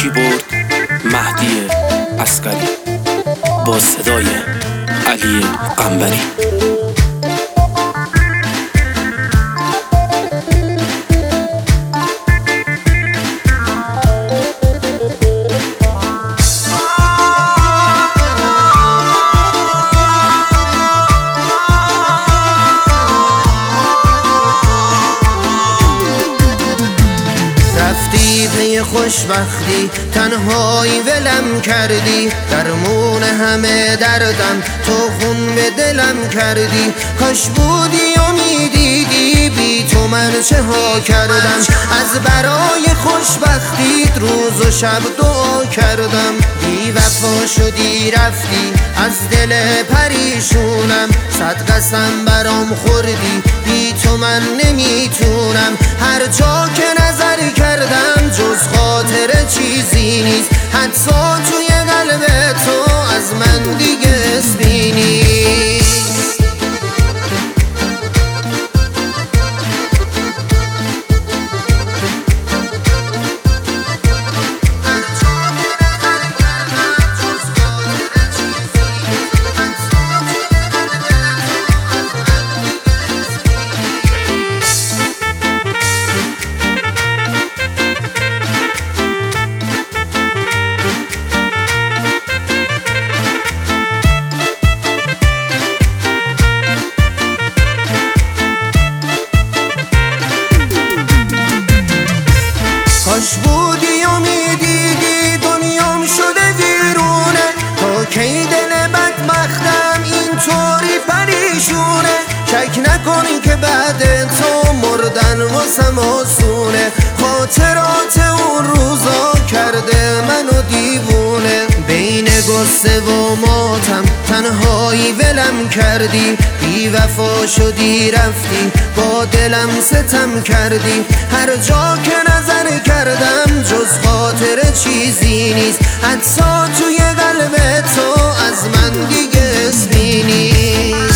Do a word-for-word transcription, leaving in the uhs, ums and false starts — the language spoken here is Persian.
کیبورد مهدی عسکری با صدای علی قنبری. رفتی پی خوشبختی تنهایی ولم کردی، درمون همه دردم تو خون به دلم کردی. کاش بودی و میدیدی بی تو من چه ها کردم، از برای خوشبختیت روز و شب دعا کردم. بی وفا شدی رفتی از دل پریشونم، صد قسم برام خوردی بی تو من نمیتونم. هر جا که نظر کردم جز خاطر چیزی نیست، حتی توی قلب تو از من دیگه اسمی نیست. کاش بودی و میدیدی دنیام شده ویرونه، تا کی دل بدبختم اینطوری پریشونه. شک نکنی که بعد تو مردن واسم آسونه، خاطرات اون روزا کرده منو دیوونه. بین غصه و ماتم تنهایی ولم کردی، بی وفا شدی رفتی با دلم ستم کردی. هر جا که نظر کردم جز خاطر چیزی نیست، حتی توی قلب تو از من دیگه اسمی نیست.